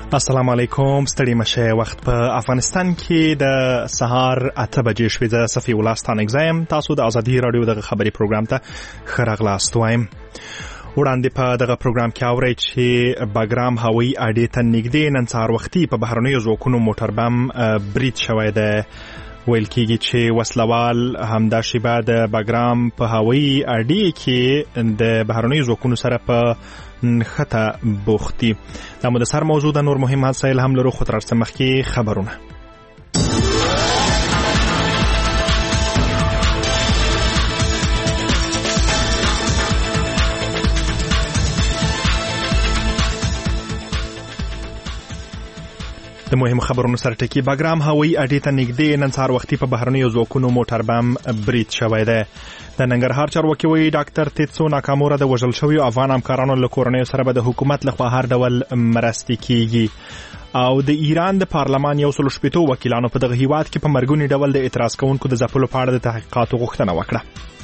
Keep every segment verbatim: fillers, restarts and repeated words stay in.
السلام علیکم. ستړي مشه. وخت په افغانستان کې د سهار اته بجې شوې. د صفي ولستان اگزایم تاسو د ازادي رادیو دغه خبري پروګرام ته خراغلاست وایم. وړاندې په دغه پروګرام کې اورئ چې باګرام هوایي اډې ته نږدې نن سهار وختي په بهرنیو ځواکونو موټر بم برید شوی دی. ویل کېږي چې وسلوال همدا شیبه د باګرام په هوایي اډې کې د بهرنیو ځواکونو سره په نښته بوختي. دا مو د سر موضوع د نور مهم مسایل هم لرو، خو تر څه مخکې خبرونه. د مهم خبرونو سره ټکی. باګرام هوایي اډې ته نږدې نن سهار وختي په بهرنیو ځواکونو موټر بم برید شوی دی. د ننګرهار چارواکي وایي ډاکټر تیتسو ناکامورا د وژل شویو افغان همکارانو له کورنیو سره به د حکومت لخوا هر ډول مرستې کیږي. او د ایران د پارلمان یو سل شپېتو وکیلانو په دغه هیواد کې په مرګوني ډول د اعتراض کوونکو د ځپلو په اړه د تحقیقاتو غوښتنه وکړه.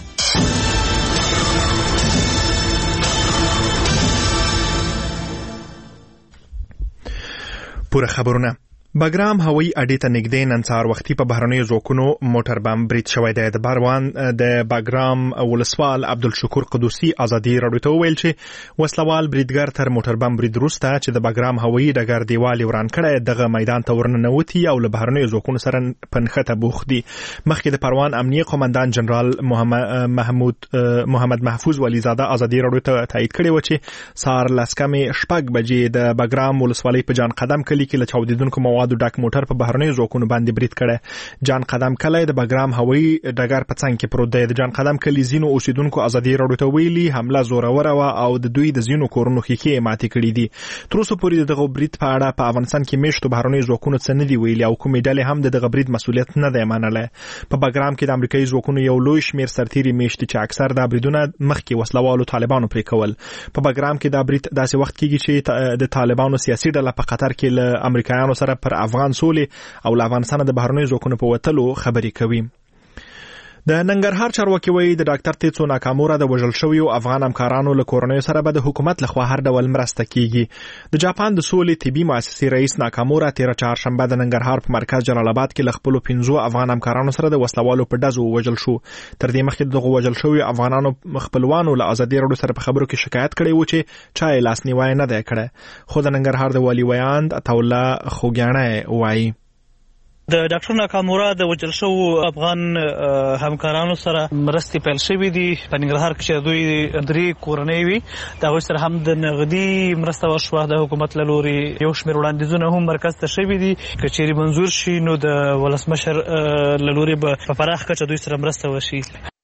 پوره خبرونه. باګرام هوایي اډې ته نږدې نن سهار وختي په بهرنیو ځواکونو موټر بم برید شوی دی. د باروان د باګرام ولسوال عبدالشکور قدوسي ازادي راډیو ته وویل چې وسلوال بریدګر تر موټر بم برید وروسته چې د باګرام هوایي ډګر دیوال یې وران کړی دغه میدان ته ورننوتي او له بهرنیو ځواکونو سره په نښته بوخت دي. مخکې د پروان امنیه قومندان جنرال محمود محمد محفوظ ولیزاده ازادي راډیو ته تایید کړی و چې سهار لس کمې شپږ بجې د باګرام ولسوالۍ په جان قدم کلي کې له چاودیدونکو موادو ډک موټر په بهرنیو ځواکونو باندې برید کړی. جان قدم کلی د باګرام هوایي ډګر په څنګ کې پروت دی. د جان قدم کلي ځینو اوسیدونکو ازادي راډیو ته ویلي حمله زوروره وه او د دوی د ځینو کورونو ښیښې ماتې کړي دي. تر اوسه پورې دغه برید په اړه په افغانستان کې میشتو بهرنیو ځواکونو څه نه دي ویلي او کومې ډلې هم د دغه برید مسؤلیت نه دی منلی. په باګرام کې د امریکایي ځواکونو یو لوی شمېر سرتیري میشتي چې اکثر دا بریدونه مخکې وسلوالو طالبانو پرې کول. په باګرام کې دا برید داسې وخت کېږي چې د طالبانو سیاسي ډله په قطر کې له امریکایانو سره پر افغان سولې او له افغانستانه د بهرنیو ځواکونو په وتلو خبرې کوي. د ننګرهار چارواکي وایي د ډاکټر تیتسو ناکامورا د وژل شویو افغان همکارانو له کورنیو سره به د حکومت لخوا هر ډول مرسته کیږي. د جاپان د سولې طبي مؤسسې رئیس ناکامورا تیره چهارشنبه د ننګرهار په مرکز جلال آباد کې له خپلو پنځو افغان همکارانو سره د وسلوالو په ډزو وژل شو. تر دې مخکې دغه وژل شویو افغانانو خپلوانو له ازادي راډیو سره په خبرو کې شکایت کړی و چې چا یې لاسنیوی نه دی کړی. خو د ننګرهار د والي ویاند عطاالله خوږیاڼی وایي د ډاکټر ناکامورا د وژل شوو افغان همکارانو سره مرستې پیل شوې دي. په ننګرهار کې چې دوی درې کورنۍ وي د هغوی سره هم د نغدي مرسته وشوه. د حکومت له لوري یو شمېر وړاندیزونه هم مرکز ته شوي دي. که چیرې منظور شي نو د ولسمشر له لوري به په پراخ کچه دوی سره مرسته وشي.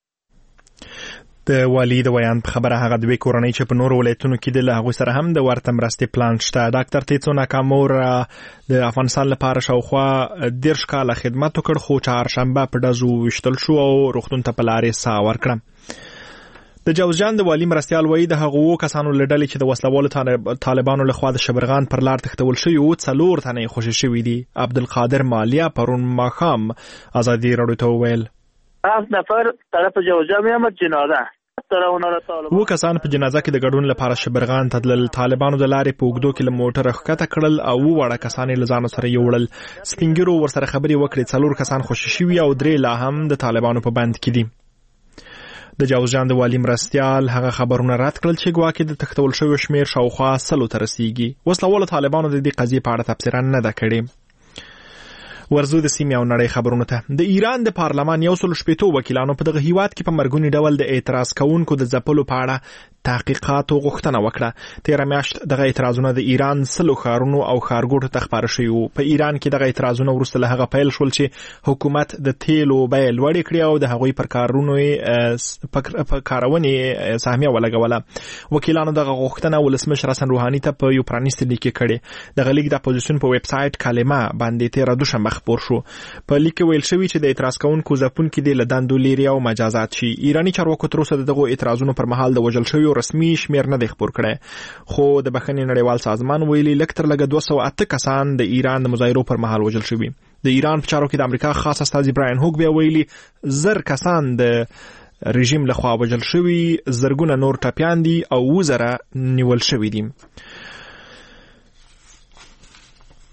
د والی د ویان په خبره هغه دوی کورنۍ چې په نورو ولایتونو کې د له هغوی سره هم د ورته مرستې پلان شته. ډاکټر تیتسو ناکامورا د افغانستان لپاره شاوخوا دېرش کاله خدمت وکړ خو چهارشنبه په ډزو ویشتل شو او روغتون ته په لارې ساه ورکړه. د جوزجان د والی مرستیال وایي د هغو کسانو له ډلې چې د وسلوالو طالبانو لخوا د شبرغان پر لار تښتول شوي وو څلور تنه یې خوشي شوي دي. عبدالقادر مالیا پرون ماښام ازادي راډیو ته وویل هفت نفر طرف جوزجان میامد جنازه و کسان په جنازه کې د ګډون لپاره شبرغان ته تلل. طالبانو د لارې په اوږدو کې له موټره ښکته کړل او وړه کسان یې له ځانو سره یوړل. سپین ږیرو ورسره خبرې وکړې. څلور کسان خوشي شوي او درې لا هم د طالبانو په بند کې دي. د جوزجان د والي مرستیال هغه خبرونه رد کړل چې ګواکې د تښتول شویو شمېر شاوخوا سلو ته رسیږي. وسلوالو طالبانو د دې قضیې په اړه تبصره نه ده کړې. ورزو د سیمې او نړۍ خبرونو ته. د ایران د پارلمان یو سل شپېتو وکیلانو په دغه هیواد کې په مرګوني ډول د اعتراض کوونکو د ځپلو په اړه تحقیقاتو غوښتنه وکړه. تیره میاشت دغه اعتراضونه د ایران سلو ښارونو او ښارګوټو ته خپاره شوي وو. په ایران کې دغه اعتراضونه وروسته له هغه پیل شول چې حکومت د تیلو بیې لوړې کړې او د هغوی پر کارونو په کارونې سهمیه ولګوله. وکیلانو دغه غوښتنه ولسمشر حسن روحاني ته په یو پرانیستي لیک کې کړې. دغه لیک د اپوزیسیون په ویب سایټ کلمه باندې تیره دوشنبه خپور شو. په لیک کې ویل شوی چې د اعتراض کوونکو ځپونکي دې له دندو لرې او مجازات شي. ایراني چارواکو تر اوسه د دغو اعتراضونو پر مهال د وژل شویو رسمي شمېر نه دی خپور کړی. خو د بخښنې نړیوال سازمان ویلي لږ تر لږه دوه سوه اته کسان د ایران د مظاهرو پر مهال وژل شوي. د ایران په چارو کې د امریکا خاص استازي براین هوک بیا ویلي زر کسان د رژیم لخوا وژل شوي، زرګونه نور ټپیان دي او اووه زره نیول شوي دي.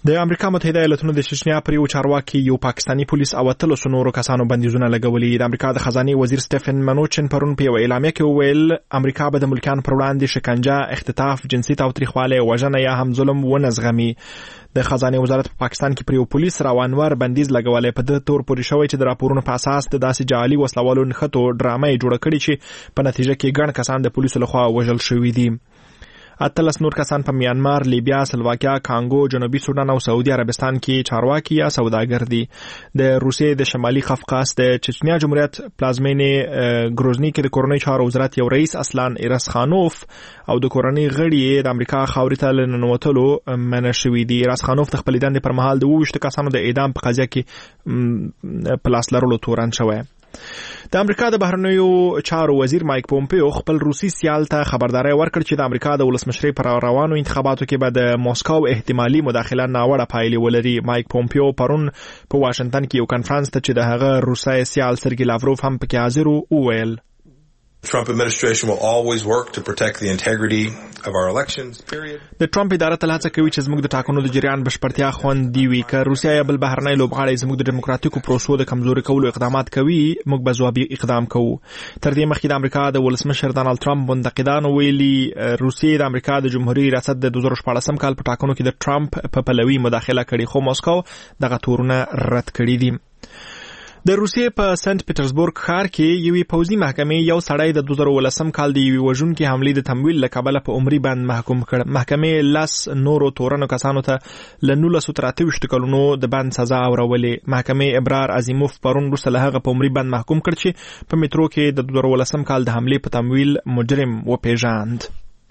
د امریکا متحده ایالاتونو د چچنیا پر یو چارواکي یو پاکستانی پولیس او اتلس نورو کسانو بندیزونه لګولي. د امریکا د خزانه وزیر سټیفن منوچن پرون په یو اعلامیه کې وویل امریکا به د ملکیان پر وړاندې شکنجه، اختطاف، جنسي تاوتریخوالی، وژنه یا هم ظلم ونه زغمي. د خزانه وزارت په پاکستان کې پر یو پولیس روانور بندیز لګولای په د تور پورې شوی چې د راپورونو په اساس د داسې جعلي وسلوالو نښتو ډرامه جوړه کړې چې په نتیجه کې ګڼ کسان د پولیسو لخوا وژل شوي دي. اتلس نور کسان په میانمار، لیبیا، سلواکیا، کانګو، جنوبي سودان او سعودي عربستان کې چارواکي یا سوداګر دي. د روسیې د شمالي قفقاز د چچنیا جمهوریت پلازمینې ګروزني کې د کورنۍ چارو وزارت یو رئیس اسلان ایرسخانوف او د کورنۍ غړي د امریکا خاورې ته لننوتلو منع شوي دي. ایرسخانوف د خپلې دندې پر مهال د اووه ویشت کسانو د اعدام په قضیه کې په لاس لرلو تورن شوی. د امریکا د بهرنیو چارو وزیر مایک پومپیو خپل روسي سیال ته خبرداري ورکړه چې د امریکا د ولسمشرۍ پر روانو انتخاباتو کې به د موسکو احتمالي مداخله ناوړه پایلې ولري. مایک پومپیو پرون په واشنگټن کې یو کانفرنس ته چې د هغه روسي سیال سرګي لاوروف هم پکې حاضر وو وویل The Trump administration will always work to protect the integrity of our elections, period. د ټرمپ اداره تل هڅه کوي چې زموږ د ټاکنو د جریان بشپړتیا خوندي وي. که روسیا یا بل بهرنی لوبغاړی زموږ د دیموکراتیکو پروسو د کمزوري کولو اقدامات کوي، موږ به ځوابي اقدام کوو. تر دې مخکې د امریکا د ولسمشر ډانلډ ټرمپ منتقدانو ویلي روسیې د امریکا د جمهوریت ریاست د دوه زره شپاړسم کال په ټاکنو کې د ټرمپ په پلوي مداخله کړې، خو موسکو دغه تورونه رد کړي دي. د روسیې په سنت پیټرزبورګ ښار کې یوې پوځي محکمې یو سړی د دوه زره ولسم کال د یوې وژونکې حملې د تمویل له کبله په عمري بند محکوم کړ. محکمې لس نورو تورنو کسانو ته له نولسو تر اته ویشت کلونو د بند سزا اورولې. محکمې ابرار عظیموف پرون وروسته له هغه په عمري بند محکوم کړ چې په میترو کې د دوه زره ولسم کال د حملې په تمویل مجرم وپیژاند.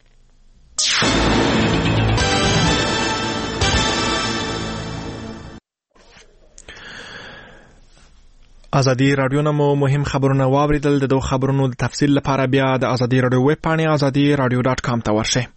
ازادي رادیو نمو مهم خبرونه واوریدل. د دوه خبرونو د تفصیل لپاره بیا د ازادي رادیو ویب پاڼې ازادي رادیو ډاټ کام ته ورشئ.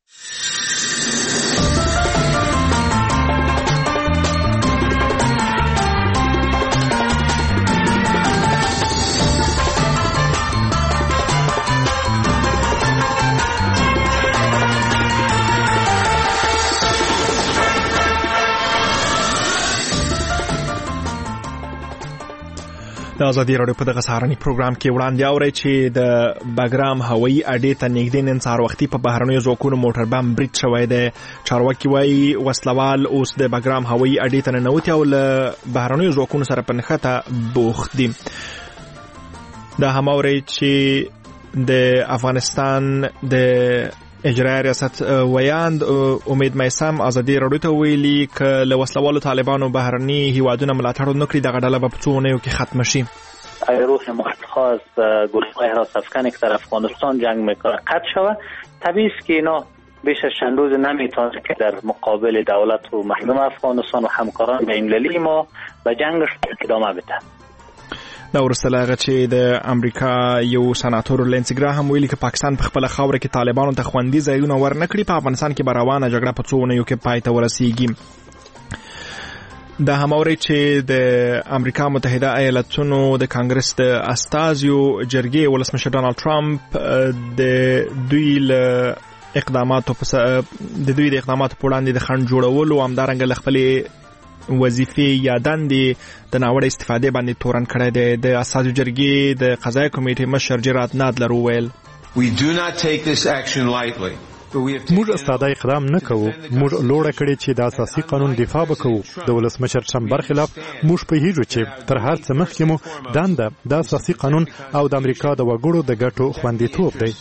د ازادي رادیو په دغه سهارني پروګرام کې وړاندې اورئ چې د بګرام هوایي اډې ته نږدې نن سهار وختي په بهرنیو ځواکونو موټر بم برید شوی دی. چارواکي وایي وسلوال اوس د بګرام هوایي اډې ته ننوتي او له بهرنیو ځواکونو سره په نښته بوخت دي. دا هم اورئ چې د افغانستان د اجرایي ریاست ویاند امید میسم ازادي رادیو ته ویلي که له وسلوالو طالبانو بهرني هیوادونه ملاتړ نه کړي دغه ډله به په څو اونیو کې ختمه شي. روح مخصوص گروه‌های حراس افغانی که در افغانستان جنگ میکنه قطع شود، طبیعی است که اینا بیش از چند روز نمیتونه که در مقابل دولت و مردم افغانستان و همکاران بین‌المللی ما به جنگش ادامه بده. دا ورسته لاغه چې د امریکا یو سناتور لینسي ګراهم ویلي چې پاکستان په خپل خاوره کې طالبانو ته خوندي ځایونه ورنکړي، په افغانستان کې به روانه جګړه په څو اونیو کې پای ته ورسیږي. دا هم اوري چې د امریکا متحده ایالاتونو د کانګرس د استازیو جرګې ولسمشر ډانلډ ټرمپ د دوی له اقداماتو د دوی د اقداماتو په وړاندې د خنډ جوړولو او همدارنګه له خپلې وظیفې یا دندې د ناوړه استفادې باندې تورن کړی دی. د استازو جرګې د قضایي کمیټې مشر جرات نادلر وویل موږ استاده اقدام نه کوو، موږ لوړه کړې چې د اساسي قانون دفاع وکړو. د ولسمشر ټرمپ برخلاف موږ پوهیږو چې تر هر څه مخکې مو دنده د اساسي قانون او د امریکا د وګړو د ګټو خوندیتوب دی.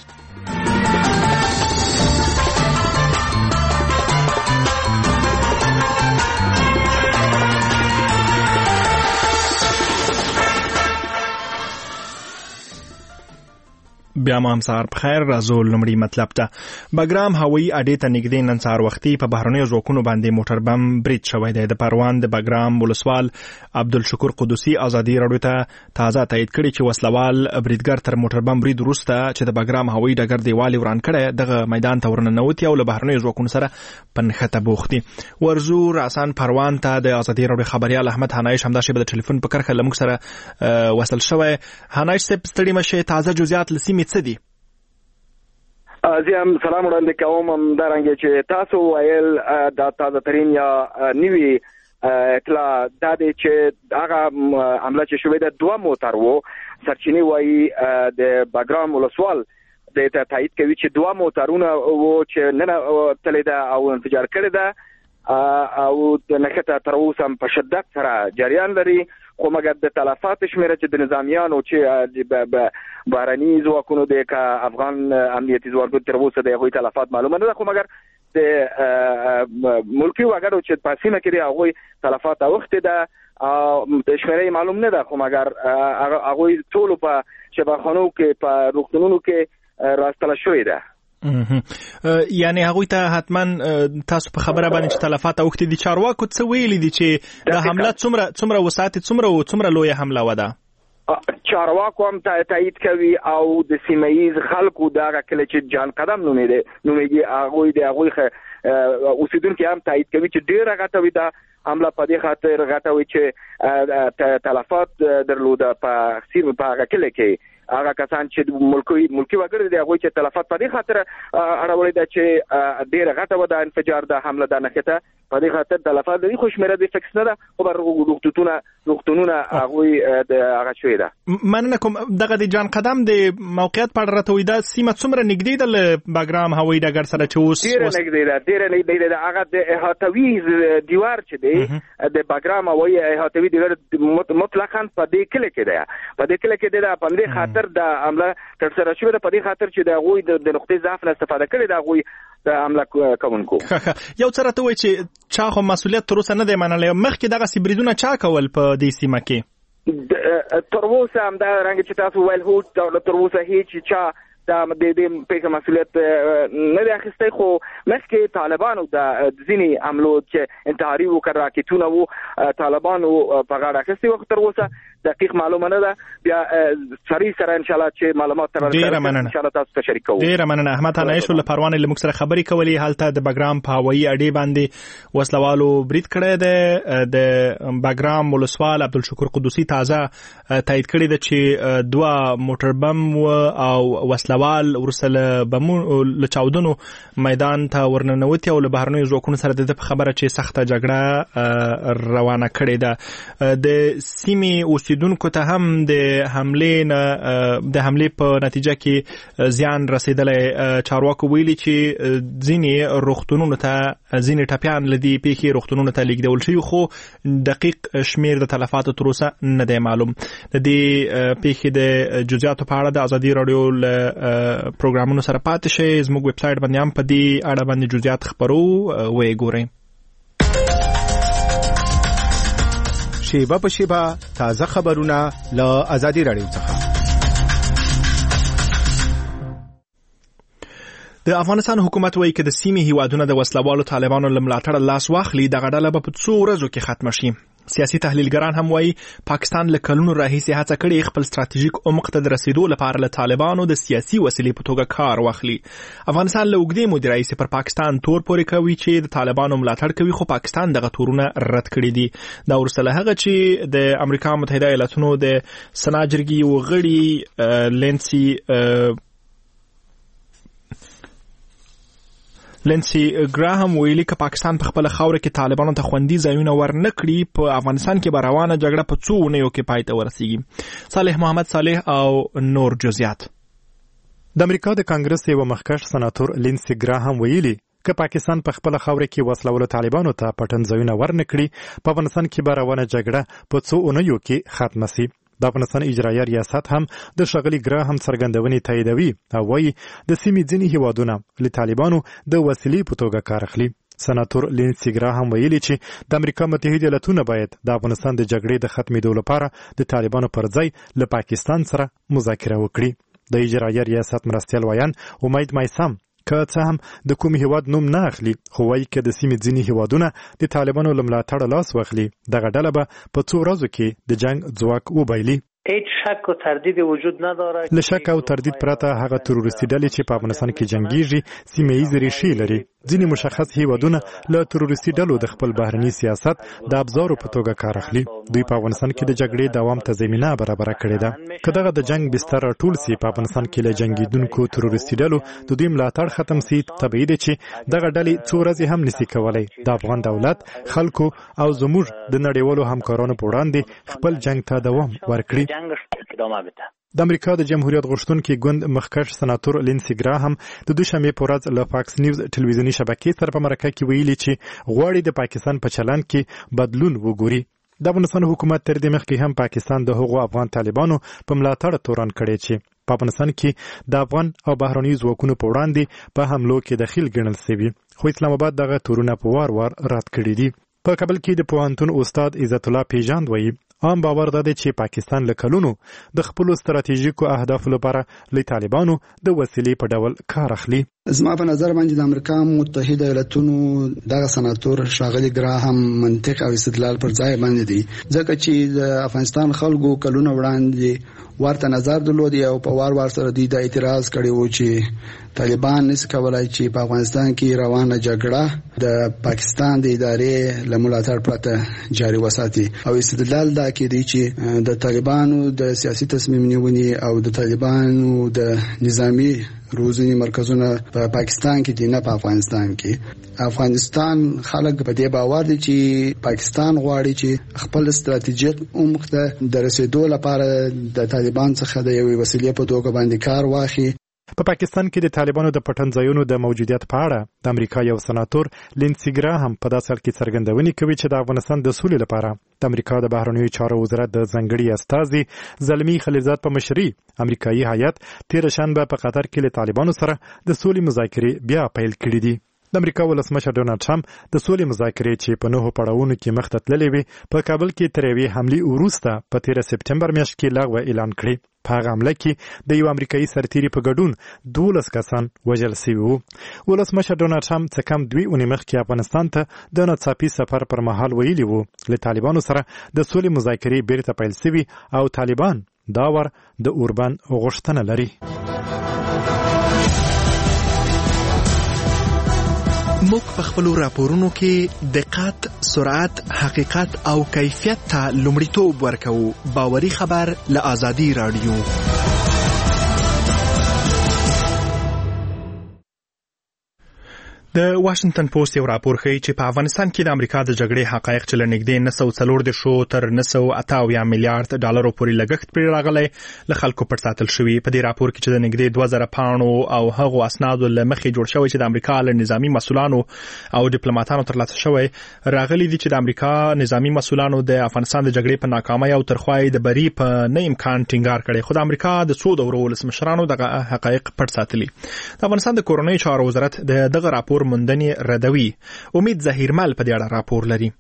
بیا هم سهار بخیر. راځو لومړی مطلب ته. بګرام هوایي اډې ته نږدې نن سهار وختي په بهرنیو ځواکونو باندې موټر بم برید شوی دی. د پروان د بګرام ولسوال عبدالشکور قدوسي ازادي رادیو ته تازه تایید کړي چې وسلوال بریدګر تر موټر بم برید وروسته چې د بګرام هوایي ډګر دیوال وران کړی دغه میدان ته ورننوتي او له بهرنیو ځواکونو سره په نښته بوخت دي. ورزو راسان پروان ته د ازادي رادیو خبريال احمد حنایش همدا شی په ټلیفون په کرخه لمک سره وصل شوی. حنایش صاحب ستړي مشه، تازه جزئیات لسیمې څه دي؟ زه هم سلام وړاندې کوم همدارنګه چې تاسو ویل دا تازه ترین یا نوی اطلاع دا دی چې هغه حمله چې شوې ده دوه موټر وو. سرچینې وایي د باګرام ولسوال د تایید کوي چې دوه موټرونه وو چې نن تللی ده او انفجار کړی ده او د نښته تر اوسه په شدت سره جریان لري، خو مګر د تلفات شمیره چې د نظامیانو چې بهرني ځواکونو د افغان امنیتي ځواکونو تر اوسه د هغوی تلفات معلومه نه ده، خو مګر د ملکی وګړو چې په سیمه کې دي هغوی تلفات اوښتې ده او د شمیره معلوم نه ده، خو مګر هغوی ټولو په شفاخانو کې په روغتونونو کې راستله شوې ده. یعنی هغوی ته حتما تاسو په خبره باندې چې تلفات اوښتې دي، چارواکو څه ویلي دي چې د حمله څومره څومره وسعت څومره څومره لویه حمله وده؟ چارواکو هم تایید کوي او د سیمه ییز خلکو دغه کله چې جان قدم نومېږي نومېږي هغوی د هغوی اوسیدونکي هم تایید کوي چې ډېره غټه وي دا حمله په دې خاطر غټه وي چې تلفات درلوده په سیمه په هغه کله کې هغه کسان چې ملکی ملکی وګړي دي هغوی چې تلفات په دې خاطر اړولې ده چې ډېره غټه وه د انفجار د حمله د نښته په دې خاطر تلفات لري، خو شمېره د فکس نه ده، خو بر روغتونونه روغتونونه هغوی د هغه شوې ده. مننه کوم. دغه د جان قدم د موقعیت په اړه راته وایي دا سیمه څومره نږدې ده له باګرام هوایي ډګر سره چې اوس؟ ډېره نږدې ده ډېره نږدې ده. هغه د احاطوي دیوار چې دی د باګرام هوایي احاطوي دیوار مطلقاً په دې کلي کې ده په دې کلي کې ده په دې خاطر د عمله تر سره شوې ده، په دې خاطر چې د هغوی د نقطې ضعف نه استفاده کړې ده هغوی د حمله کوونکو. یو څه راته وایي چې چا خو مسؤلیت تر اوسه نه دی منلی، مخکې دغسې بریدونه چا کول په دې سیمه کې؟ تر اوسه همدارنګه چې تاسو ویل هو تر اوسه هیڅ چا دا د دې پیښې مسؤلیت نه دی اخیستی، خو مخکې طالبانو د ځینې حملو چې انتحاري وکړ راکټونه وو طالبانو په غاړه اخیستي وو، تر اوسه دقیق معلومه نه ده. بیا سریع سره انشاءالله چې معلومات تر انشاءالله تاسو ته شریک کوو. ډېره مننه. احمد انایشو له پروانې له موږ سره خبرې کولې. هلته د باګرام په هوایي اډې باندې وسلوالو برید کړی دی. د باګرام ولسوال عبدالشکور قدوسي تازه تایید کړی ده چې دوه موټر بم او وسلوال وروسته له بمونو له چاودنو میدان ته ورننوتي او له بهرنیو ځواکونو سره د په خبره چې سخته جګړه روانه کړې ده. د سیمې اوسیدونکو ته هم د حملې نه د حملې په نتیجه کې زیان رسیدلی. چارواکو ویلي چې ځینې روغتونونو ته ځینې ټپیان له دې پیښې روغتونونو ته لیږدول شوي، خو دقیق شمیر د تلفاتو تر اوسه نه دی معلوم. د دې پیښې د جزئیاتو په اړه د ازادي راډیو له پروګرامونو سره پاتې شئ. زموږ ویب سایټ باندې هم په دې اړه باندې جزئیات خپرو، ویې ګورئ. شیبه په شیبه تازه خبرونه له ازادي راډیو څخه. د افغانستان حکومت وایي چې د سیمې هیوادونه د وسلوالو طالبانو له ملاتړه لاس واخلي دغه ډله به په څو ورځو کې ختمه شي. سیاسي تحلیلګران هم وایي پاکستان له کلونو راهیسې هڅه کړې خپل ستراتیژیک عمق ته د رسیدو لپاره له طالبانو د سیاسي وسیلې په توګه کار واخلي. افغانستان له اوږدې مودې راهیسې پر پاکستان تور پورې کوي چې د طالبانو ملاتړ کوي، خو پاکستان دغه تورونه رد کړي دي. دا وروسته له هغه چې د امریکا متحده ایالاتونو د سنا جرګې یو غړي لینسي لینسي ګراهم ویلي چې پاکستان په خپل خاوره کې طالبانو ته خوندي ځایونه ورنکړي، په افغانستان کې به روانه جګړه په څو اونیو کې پای ته ورسیږي. صالح محمد صالح او نور جزئیات. د امریکا د کانګرس یو مخکښ سناتور لینسي ګراهم ویلي که پاکستان په خپل خاوره کې وسلوالو طالبانو ته پټن ځایونه ورنکړي، په افغانستان کې به روانه جګړه په څو اونیو کې ختمه شي. د افغانستان اجرایه ریاست هم د ښاغلي ګراهم څرګندونې تاییدوي او وایي د سیمې ځینې هیوادونه له طالبانو د وسیلې په توګه کار اخلي. سناتور لینسي ګراهم ویلي چې د امریکا متحده ایالاتونه باید د افغانستان د جګړې د ختمېدو لپاره د طالبانو پر ځای له پاکستان سره مذاکره وکړي. د اجرایه ریاست مرستیال ویان امید مایسام که څه هم د کوم هیواد نوم نه اخلي، خو وایي که د سیمې ځینې هیوادونه د طالبانو له ملاتړه لاس واخلي، دغه ډله به په څو ورځو کې د جنگ ځواک وبایلي. هیڅ شک او تردید وجود نداره. له شک او تردید پرته هغه تروریستي ډلې چې په افغانستان کې جنگيږي سیمه ییز ریښې لري. ځینې مشخص هیوادونه له تروریستي ډلو د خپل بهرني سیاست د ابزارو په توګه کار اخلي. دوی په افغانستان کې د جګړې دوام ته زمینه برابر کړې ده. که دغه د جنگ بستر ټول سي په افغانستان کې له جنگیدونکو تروریستي ډلو د دوی ملاتړ ختم سي، طبیعي دی چې دغه ډلې څو ورځې هم نشي کولای د افغان دولت، خلکو او زموږ د نړیوالو همکارانو په وړاندې خپل جنگ ته دوام ورکړي. د امریکا د جمهوریت غوښتونکي ګوند مخکښ سناتور لینسی ګراهم د دوشنبه په ورځ له فاکس نیوز ټلویزیونی شبکې سره په مرکه کې ویلي چې غواړي د پاکستان په چلند کې بدلون وګوري. د افغانستان حکومت تر دې مخکې هم پاکستان د هغو افغان طالبانو په ملاتړ تورن کړی چې په افغانستان کې د افغان او بهرني ځواکونو په وړاندې په حملو کې دخیل ګڼل شوی، خو اسلام آباد دغه تورونه په وار وار رد کړي دي. په کابل کې د پوهنتون استاد عزت الله پیژاند وایي عام باور ده چې پاکستان له کلونو د خپل ستراتیژیکو اهدافو لپاره له طالبانو د وسیلې په ډول کار اخلي. زما په نظر باندې د امریکا متحده ایالاتونو دغه سناتور ښاغلي ګراهم منطق او استدلال پر ځای باندې دي، ځکه چې د افغانستان خلکو کلونه وړاندې ورته نظر درلود او په وار وار سره دوی د اعتراض کړي وو چې طالبان نشي کولای چې په افغانستان کې روانه جګړه د پاکستان د ادارې له ملاتړ پرته جاري وساتي. او استدلال دا کوي چې د طالبانو د سیاسي تصمیم نیونې او د طالبانو د نظامی روزنی مرکزونه په پاکستان کې دي نه په افغانستان کې. افغانستان خلک په دې باور دي چې پاکستان غواړي چې خپل ستراتیژیک عمق ته د رسیدو لپاره د طالبان څخه د یوې وسیلې په توګه باندې کار واخلي. په پاکستان کې د طالبانو د پټنځایونو د موجودیت په اړه د امریکا یو سناتور لینسی ګراهم په داسې حال کې څرګندونې کوي چې د افغانستان د سولې لپاره د امریکا د بهرنیو چارو وزارت د ځانګړي استازي زلمي خلیلزاد په مشرۍ امریکایي هیات تېره شنبه په قطر کې له طالبانو سره د سولې مذاکرې بیا پیل کړي دي. د امریکا ولسمشر ډونالد ټرمپ د سولې مذاکرې چې په نهو پړاوونو کې مخ ته تللې وې په کابل کې تر یوې حملې وروسته په تېره سپټمبر میاشت کې لغوه اعلان کړې. په هغه حمله کې د یو امریکایي سرتیري په ګډون دولس کسان وژل شوي وو. ولسمشر ډونالد ټرمپ څه کم دوې اونۍ مخکې افغانستان ته د ناڅاپي سفر پر مهال ویلي وو له طالبانو سره د سولې مذاکرې بیرته پیل شوي او طالبان دا ور د اوربند غوښتنه لري. موږ په خپلو راپورونو کې دقت، سرعت، حقیقت او کیفیت ته لومړیتوب ورکوو. باوري خبر له آزادي رادیو. د واشنگټن پوسټ یو راپور ښیي چې په افغانستان کې د امریکا د جګړې حقایق چې له نږدې نه سوه څلور دېرش تر نه سوه اته اویا میلیارډ ډالرو پورې لګښت پرې راغلی له خلکو پټ ساتل شوي. په دې راپور کې چې د نږدې دوه زره پاڼو او هغو اسنادو له مخې جوړ شوی چې د امریکا له نظامي مسؤلانو او ډیپلوماتانو ترلاسه شوی، راغلي دي چې د امریکا نظامي مسؤلانو د افغانستان د جګړې په ناکامۍ او ترخوای د بری په نه امکان ټینګار کړی، خو د امریکا د څو دورو ولسمشرانو دغه حقایق پټ ساتلي. د افغانستان د کورنیو چارو وزارت د دغه راپور موندنې ردوي. امید ظهیرمل په دې اړه راپور لري.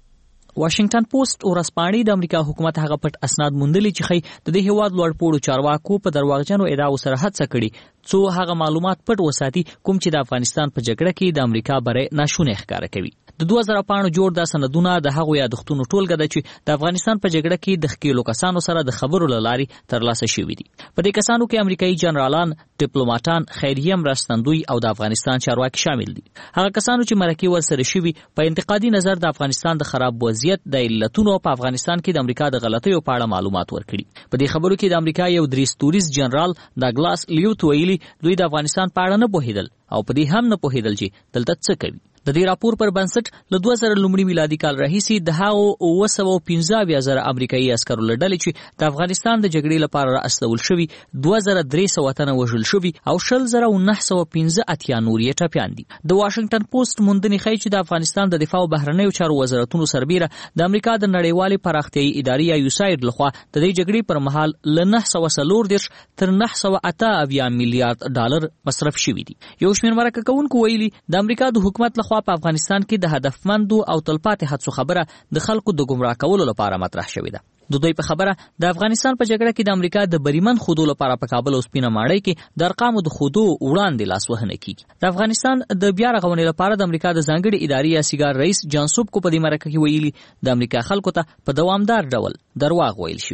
واشنگټن پوسټ ورځپاڼې د امریکا حکومت هغه پټ اسناد موندلي چې خی د دې هیواد لوړپوړو چارواکو په درواغجنو ادعاو سره هڅه کړې څو هغه معلومات پټ وساتي کوم چې د افغانستان په جګړه کې د امریکا بری ناشونه ښکاره کوي. د دوه زره پاڼو جوړ د سندونه د هغو یادښتونو ټولګه ده چې د افغانستان په جګړه کې د ښکېلو کسانو سره د خبرو له لارې ترلاسه شوي دي. په دې کسانو کې امریکایي جنرالان، ډیپلوماټان، خیریه مرستندوی او د افغانستان چارواکي شامل دي. هغه کسانو چې مرکې ورسره شوي په انتقادي نظر د افغانستان د خراب وضعیت، د علتونو په افغانستان کې د امریکا د غلطیو په اړه معلومات ورکړي. په دې خبرو کې د امریکا یو درې ستوریز جنرال ډاګلاس لیوت ویلي دوی د افغانستان په اړه نه پوهېدل او په دې هم نه پوهېدل چې دلته څه کوي. د دې راپور پر بنسټ له دوه زره لومړي میلادي کال راهیسې د هغو اوه سوه پنځه اویا زره امریکایي عسکرو له ډلې چې د افغانستان د جګړې لپاره رااستول شوي دوه زره درې سوه تنه وژل شوي او شل زره او نهه سوه پنځه اتیا نور یې ټپیان دي. د واشنګټن پوسټ موندنې ښیي چې د افغانستان د دفاع او بهرنیو چارو وزارتونو سربیره د امریکا د نړیوالې پراختیایي ادارې یا یوساید لخوا د دې جګړې پر مهال له نهه سوه څلور دېرش تر نهه سوه اته اویا میلیارډ ډالر مصرف شوي دي. یو شمېر مرکه کوونکو ویلي د امریکا د حکومت لخوا په افغانستان کې د هدفمندو او تلپاتې هڅو خبره د خلکو د ګمراه کولو لپاره مطرح شوې ده. د دوی په خبره د افغانستان په جګړه کې د امریکا د بریمن خودو لپاره په کابل او سپینه ماڼۍ کې د ارقامو د خودو وړاندې لاسوهنه کیږي. د افغانستان د بیا رغونې لپاره د امریکا د ځانګړي ادارې یا سیګار رئیس جان سوبکو په دې مرکه کې ویلي د امریکا خلکو ته په دوامدار ډول درواغ ویل شوي دي.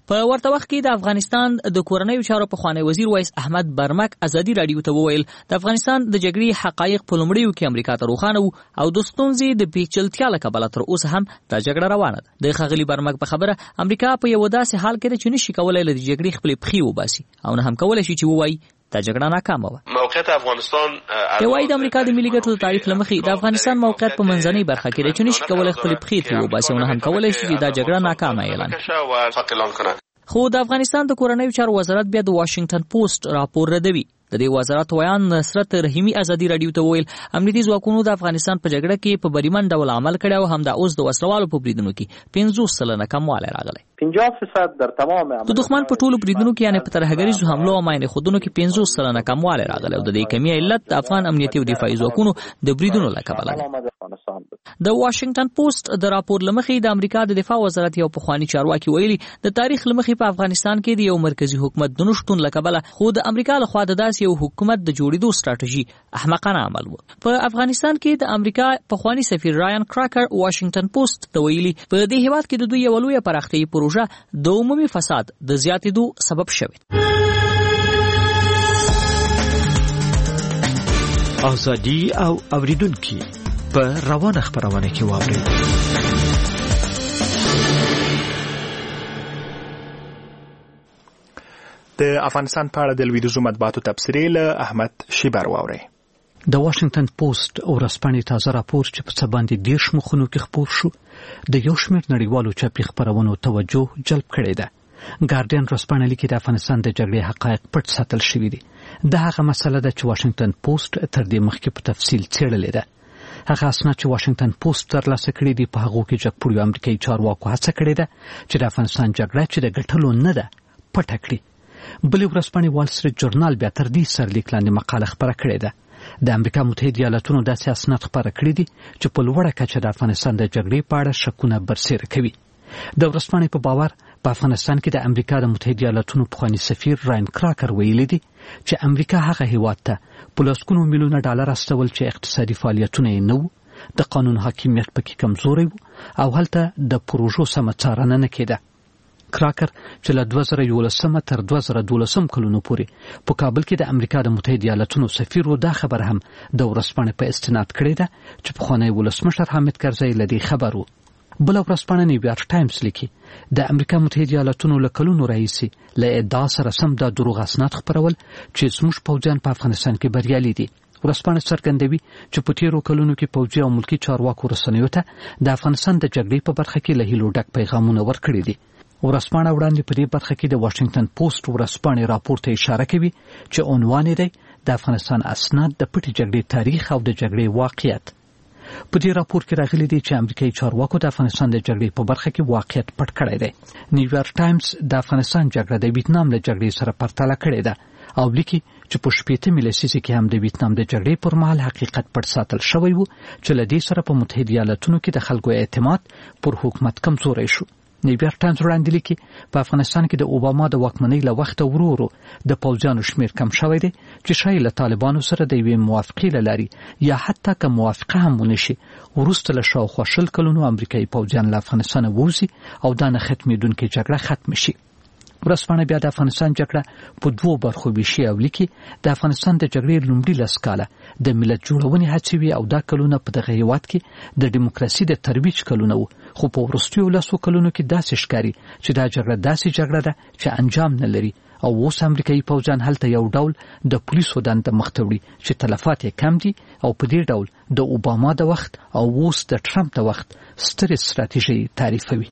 په ورته وخت کې د افغانستان د کورنیو چارو پخوانی وزیر وایس احمد برمک ازادي رادیو ته وویل د افغانستان د جګړې حقایق په لومړیو کې امریکا ته روښانه وو او د ستونزې د پیچلتیا له کبله تر اوسه هم دا جګړه روانه ده. د ښاغلي برمک په خبره امریکا په یو داسې حال کې ده چې نشي کولای له جګړې خپلې پښې وباسي او نه هم کولای شي چې ووایي دا جګړه ناکامه وه. موقعیت افغانستان یوایي د امریکا د ملي ګټو د تعریف له مخې د افغانستان موقعیت په منځنۍ برخه کې ده چې نشي کولای خپلې پښې ترې وباسي او نه هم کولای شي چې دا جګړه ناکامه اعلان کړي. خو د افغانستان د کورنیو چارو وزارت بیا د واشنگټن پوسټ راپور ردوي. د دې وزارت ویان نصرت رحیمی ازادي رادیو ته ویل امنیتي ځواکونو د افغانستان په جګړه کې په بریمن ډول عمل کړی او همدا اوس د وسلوالو په بریدونو کې پنځوس سلنه کموالی راغلی. پنځه فیصد در تمام د دښمن په ټولو بریدونو کې یعنې په ترهګریزو حملو او ماینې خودونو کې پنځوس سلنه کموالی راغلی او د دې کمی علت د افغان امنیتي او دفاعي ځواکونو د بریدونو له کبله ده. د واشنگټن پوسټ د راپور له مخې د امریکا د دفاع وزارت یو پخوانی چارواکي ویلي د تاریخ له مخې په افغانستان کې د یو مرکزی حکومت د نشتون له کبله خو د امریکا لخوا د داسې یو حکومت د جوړېدو ستراتیژي احمقانه عمل و. په افغانستان کې د امریکا پخوانی سفیر رایان کراکر واشنگټن پوسټ ته ویلي په دې هیواد کې د دوی یو لویه پراختیايي پروژه د عمومي فساد د زیاتېدو سبب شوې. ازادي او اوریدونکي په روانه خبرونه کې واوري. د افغانستان په اړه د لویدیځو مطبوعاتو تبصرې له احمد شیبر واوري. د واشنگټن پوسټ ورځپاڼې تازه راپور چې په څه باندې دیرش مخونو کې خپور شو د یو شمېر نړیوالو چاپي خبرونو توجه جلب کړې ده. ګارډین ورځپاڼه لیکي د افغانستان د جګړې حقایق پټ ساتل شوي دي. دا هغه مسله ده چې واشنگټن پوسټ تر دې مخکې په تفصیل څېړلې ده. هغه اسناد چې واشنگټن پوسټ ترلاسه کړي دي په هغو کې جګپوړیو امریکایي چارواکو هڅه کړې ده چې د افغانستان جګړه چې د ګټلو نه ده پټه کړي. بلې ورځپاڼې وال سټریټ جورنال بیا تر دې سرلیک لاندې مقاله خپره کړې ده. د امریکا متحده ایالاتونو داسې اسناد خپاره کړي دي چې په لوړه کچه د افغانستان د جګړې په اړه شکونه برسېره کوي. د ورځپاڼې په باور په افغانستان کې د امریکا د متحده ایالاتونو پخوانی سفیر راین کراکر ویلي دي چې امریکا هغه هیواد ته په لسګونو میلیونه ډالر استول چې اقتصادي فعالیتونه یې نه وو، د قانون حاکمیت پکې کمزوری وو او هلته د پروژو سمه څارنه نه کېده. کراکر چې له دوه زره یولسم تر دوه زره دولسم کلونو پورې په کابل کې د امریکا د متحده ایالاتونو سفیر و، دا خبر هم د ورځپاڼې په استناد کړې ده چې پخوانی ولسمشر حامد کرزی له دې خبر و. بل ورځپاڼه نیویارک ټایمز لیکي د امریکا متحده ایالاتونو له کلونو راهیسې له ادعا سره سم دا دروغ اسناد خپرول چې زموږ پوځیان په افغانستان کې بریالي دي. ورځپاڼه څرګندوي چې په تیرو کلونو کې پوځي او ملکي چارواکو رسنیو ته د افغانستان د جګړې په برخه کې له هیلو ډک پیغامونه ورکړي دي. ورځپاڼه وړاندې په دې برخه کې د واشنگټن پوسټ ورځپاڼې راپور ته اشاره کوي چې عنوان یې دی د افغانستان اسناد د پټې جګړې تاریخ او د جګړې واقعیت. په دې راپور کې راغلي دي چې امریکایي چارواکو د افغانستان د جګړې په برخه کې واقعیت پټ کړی دی. نیویارک ټایمز د افغانستان جګړه د ویتنام له جګړې سره پرتله کړې ده او لیکي چې په شپېتمې لسیزې کې هم د ویتنام د جګړې پر مهال حقیقت پټ ساتل شوی و چې له دې سره په متحده ایالاتونو کې د خلکو اعتماد پر حکومت کمزوری شو. نیویارک ټایمز وړاندې لیکي په افغانستان کې د اوباما د واکمنۍ له وخته ورو ورو د پوځیانو شمیر کم شوی دی چې شاید له طالبانو سره د یوې موافقې له لارې یا حتی که موافقه هم ونه شي وروسته له شاوخوا شل کلونو امریکایي پوځیان له افغانستانه ووځي او دا نه ختمېدونکې جګړه ختم شي. ورځپاڼه بیا د افغانستان جګړه په دوو برخو ویشي او لیکي د افغانستان د جګړې لومړي لس کاله د ملت جوړونې هڅې وې او دا کلونه په دغه هیواد کې د ډیموکراسي د ترویج کلونه وو، خو په وروستیو لسو کلونو کې داسې ښکاري چې دا جګړه داسې جګړه ده چې انجام نه لري او اوس امریکایي پوځیان هلته یو ډول د پولیسو دنده مخته وړي چې تلفات یې کم دي او په دې ډول د اوباما د وخت او اوس د ټرمپ د وخت سترې ستراتیژۍ تعریفوي.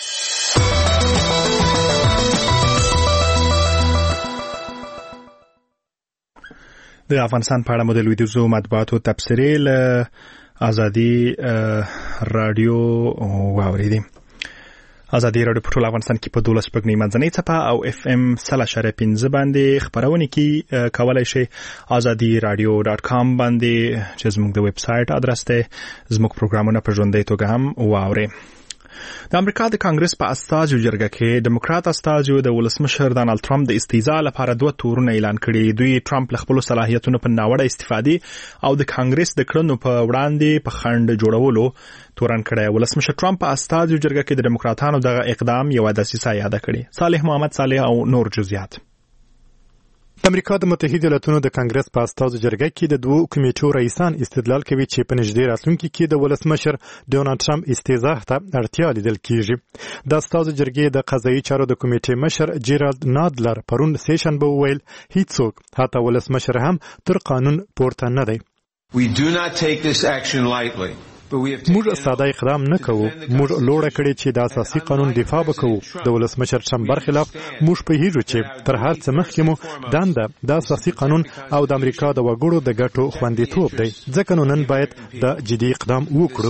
د افغانستان په اړه مو د لویدیځو مطبوعاتو تبصرې له ازادي رادیو واورېدې. ازادي رادیو په ټول افغانستان کې په دولس پګنۍ منځنۍ څپه او اف ام سل اشاریه پنځه باندې خپرونه کې کولای شي. ازادي رادیو ډاټ کام باندې چې زموږ د ویب سایټ ادرس دی، زموږ پروګرامونه په ژوندۍ توګه هم واورئ. د امریکا د کانګرس په استازو جرګه کې دیموکرات استازو د ولسمشر ډانلډ ټرمپ د استیزا لپاره دوه تورونه اعلان کړي. دوی ټرمپ له خپل صلاحیتونو په ناوړه استفادې او د کانګرس د کړنو په وړاندې په خنډ جوړولو تورن کړي. ولسمشر ټرمپ په استازو جرګه کې د دیموکراتانو دغه اقدام یو دسیسه یاد کړي. صالح محمد صالح او نور جزئیات. د امریکا د متحده ایالاتونو د کانګرس په استازو جرګه کې د دوو کمیټو رئیسان استدلال کوي چې په نږدې راتلونکي کې د ولسمشر ډونالډ ټرمپ استیزا ته اړتیا لیدل کیږي. د استازو جرګې د قضایي چارو د کمیټې مشر جیرالد نادلر پرون سیشن به ویل هیڅوک حتی ولسمشر هم تر قانون پورته نه دی. We do not take this action lightly. موږ ساده اقدام نه کوو. موږ لوړه کړې چې د اساسي قانون دفاع وکړو. د ولسمشر ټرمپ برخلاف موږ په هیڅ چې تر هر څه مخکې مو دنده د اساسي قانون او د امریکا د وګړو د ګټو خوندیتوب دی. ځکه نو نن باید د جدي اقدام وکړو.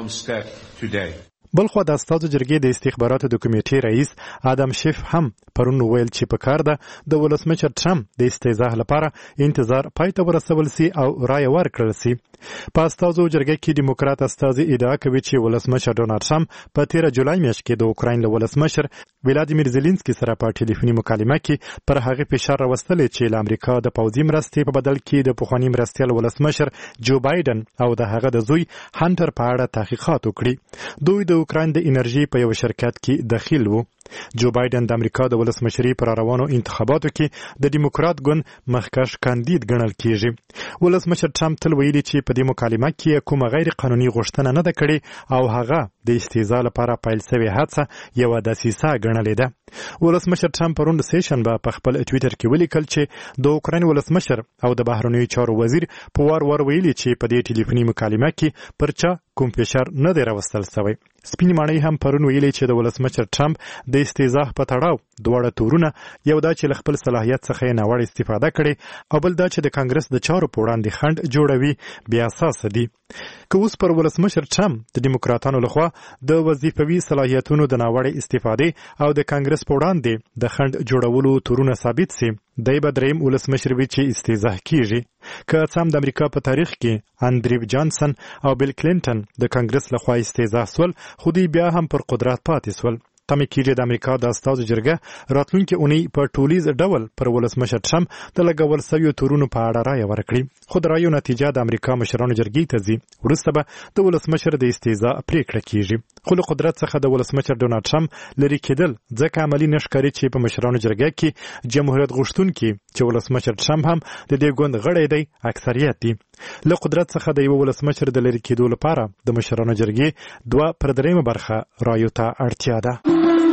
بلخو د استازو جرګې د استخباراتو د کمیټې رئیس آدم شیف هم پرون ویل چې په کار ده د ولسمشر ټرمپ د استیزا لپاره انتظار پای ته ورسول سي او رای ورکړل سي. په استازو جرګه کې دیموکرات استازي ادعا کوي چې ولسمشر ډونالډ ټرمپ په تیره جولای میاشت کې د اوکراین له ولسمشر ولادیمیر زيلنسکي سره په ټلیفوني مکالمه کې پر هغه فشار راوستل چې له امریکا د پوځي مرستې په بدل کې د پخواني مرستیال ولسمشر جو بایدن او د هغه د زوی هانټر په اړه تحقیقات وکړي. دوی د اوکراین د انرژي په یو شرکت کې دخیل وو. جو بایدن د امریکا د ولسمشري پر روانو انتخاباتو کې د دیموکرات ګوند مخکښ کاندید ګڼل کیږي. ولسمشر ټرمپ تل ویلي چې په دې مکالمه کې کومه غیر قانوني غوښتنه نه ده کړې او هغه د استیزا لپاره پیل شوې هڅه یو دسیسه ګڼلې ده. ولسمشر ټرمپ پرون سیشن په خپل ټویټر کې ولیکل چې د اوکراین ولسمشر او د بهرنیو چارو وزیر په وار وار ویلي چې په دې ټلیفوني مکالمه کې پر چا کوم فشار نه دی راوستل شوی. سپینې ماڼۍ هم پرون ویلي چې د ولسمشر ټرمپ د استیزا په تړاو دواړه تورونه یو دا چې له خپل صلاحیت څخه یې ناوړه استفاده کړې او بل دا چې د کانګرس د چارو په وړاندې خنډ جوړوي بې اساسه دي. که اوس پر ولسمشر ټرمپ د دیموکراتانو لخوا د وظیفوي صلاحیتونو د ناوړه استفادې او د کانګرس په وړاندې د خنډ جوړولو تورونه ثابت سي دی به دریم ولسمشر وي چې استیزا کیږي. که څه هم د امریکا په تاریخ کې اندریو جانسن او بیل کلینټن د کانګرس لخوا استیزا سول خو دوی بیا هم پر قدرت پاتې سول. تمه کیږي د امریکا د استازو جرګه راتلونکي اونۍ په ټولیز ډول پر ولسمشر ټرمپ د لګول شویو تورونو په اړه رایه ورکړي. خو د رایو نتیجه د امریکا مشرانو جرګې ته ځي. وروسته به د ولسمشر د استیزا پریکړه کیږي. خو له قدرت څخه د ولسمشر ډونالډ ټرمپ لري کېدل ځکه عملي نشکاري چې په مشرانو جرګه کې جمهوریت غوښتونکي چې ولسمشر ټرمپ هم د دې ګوند غړی دی اکثریت دي. له قدرت څخه د یو ولسمشر د لري کېدو لپاره د مشرانو جرګې دوه پر دریمه برخه رایو ته اړتیا ده.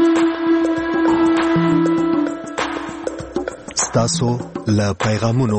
ستاسو له پیغامونو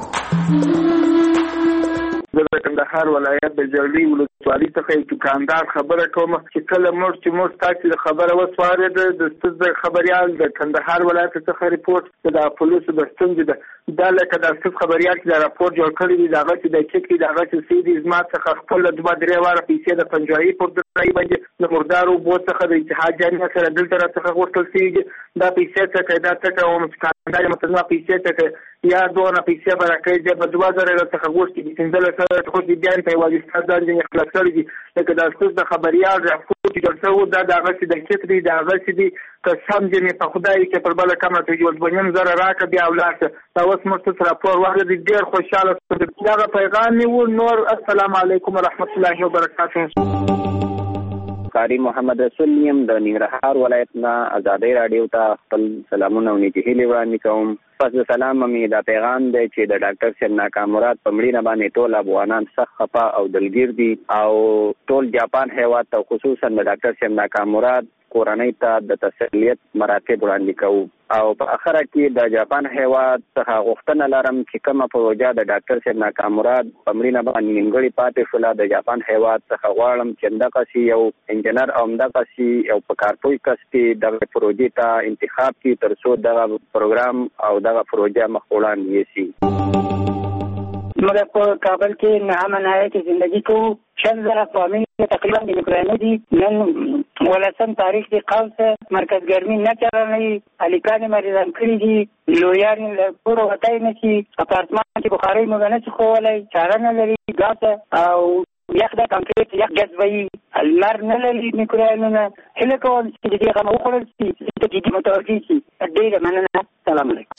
د کندهار ولایت د جرګې ولسوالۍ څخه یو دکاندار خبره کوم چې کله موږ چې موږ تاسو د خبره وسواره د ستاسو خبريال د کندهار ولایت څخه ریپورت د پولیسو د ستونزې ده دا لکه د ستاسو خبريال چې راپور جوړ کړی دی دغه چې د چکی دغه چې سیدي زما څخه خپل د بدرې واره پیسې د پنځایي پر ځای باندې د مردارو بو څخه د اتحاد جامع سره دلته راڅخه غوښتل شي دا پیسې څخه دا څخه او مستقاندار متنوع پیسې څخه یا دونه پیسې برکې د بدوا زره څخه غوښتي دي څنګه له خو دې بیان په واجب ستاسو د اخلاص کړی دي لکه د ستاسو د خبريال راپور چې جوړ شو دا دغه چې د کیت دی دغه چې دی که سم دې په خدای کې پر بل کمه ته جوړ بنیم زره راکړه بیا اولاد دا اوس مستر راپور واغې دې ډیر خوشاله دا پیغام نیو نور السلام علیکم ورحمت الله وبرکاته. قاری محمد رسول نیم د ننګرهار ولایت نه آزادۍ رادیو ته خپل سلامونه او نیکی هیلې وړاندې کوم. پس د سلام مې دا پیغام دی چې د ډاکټر صاحب ناکام مراد په مړینه باندې ټول افغانان سخت خفه او دلګیر دي او ټول جاپان هیواد ته خصوصا د ډاکټر صاحب ناکام مراد کورنۍ ته د تسلیت مراتب وړاندې کوو او په اخره کې د جاپان هیواد څخه غوښتنه لرم چې کومه پروژه د ډاکټر صاحب ناکام مراد په مړینه باندې نیمګړې پاتې شوله د جاپان هیواد څخه غواړم چې دغسې یو انجنیر او دغسې یو په کارپوی کس کې دغه پروژې ته انتخاب کړي تر څو دغه پروګرام او دغه پروژه مخ وړاندې یوسي. مگر په کابل کې نامه نهایه کې زندگی کو چند زره فامیل تقریبا د اوکرایني دي نن ولسم تاریخ دی قوس مرکز ګرمي نه چرنی الیکان مریضان کړی دي لویان له پورو وتای نشي اپارتمان کې بخاري مګنه څه خولای چارنه لري ګاز او یخ د کانکریټ یخ جذبوي المر نه لري میکروبونه هله کوم چې دې هغه وخورل شي چې دې متوجي شي ډېر مننه سلام علیکم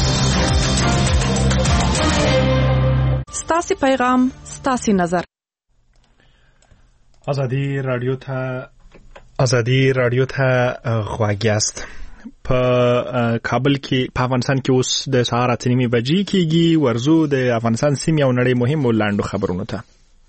ستاسو پیغام ستاسو نظر ازادي رادیو ته ازادي رادیو ته غواړی است په کابل کې په افغانستان کې اوس د سهار اته نیمې بجې کېږي ورزو د افغانستان سیمې او نړۍ مهم ولاندو خبرونه ته